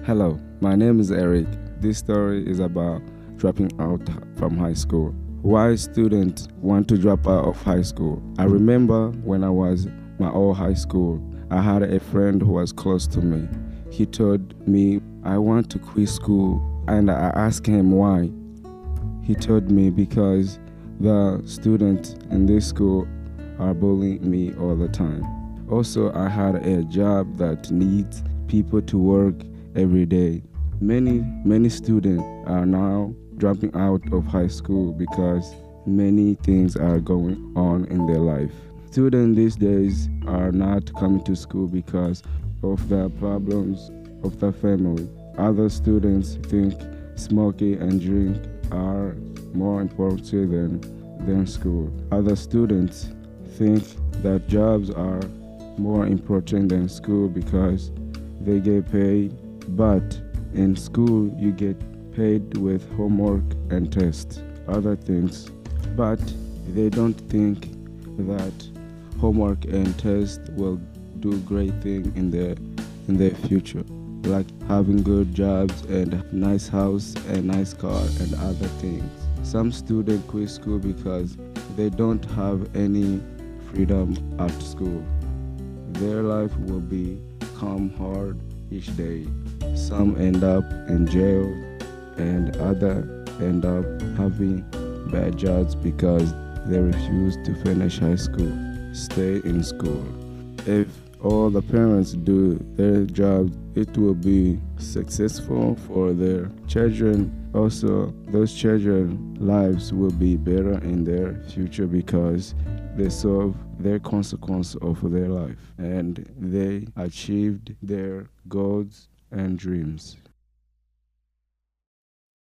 Hello, my name is Eric. This story is about dropping out from high school. Why students want to drop out of high school? I remember when I was my old high school, I had a friend who was close to me. He told me, I want to quit school, and I asked him why. He told me because the students in this school are bullying me all the time. Also, I had a job that needs people to work every day. Many students are now dropping out of high school because many things are going on in their life. Students these days are not coming to school because of the problems of the family. Other students think smoking and drink are more important than school. Other students think that jobs are more important than school because they get paid, but in school you get paid with homework and tests, other things, but they don't think that homework and tests will do great thing in their future, like having good jobs and nice house and nice car and other things. Some students quit school because they don't have any freedom at school. Their life will become hard each day. Some end up in jail and other end up having bad jobs because they refuse to finish high school, stay in school. If all the parents do their job, it will be successful for their children. Also, those children's lives will be better in their future because they solve their consequence of their life and they achieved their goals and dreams.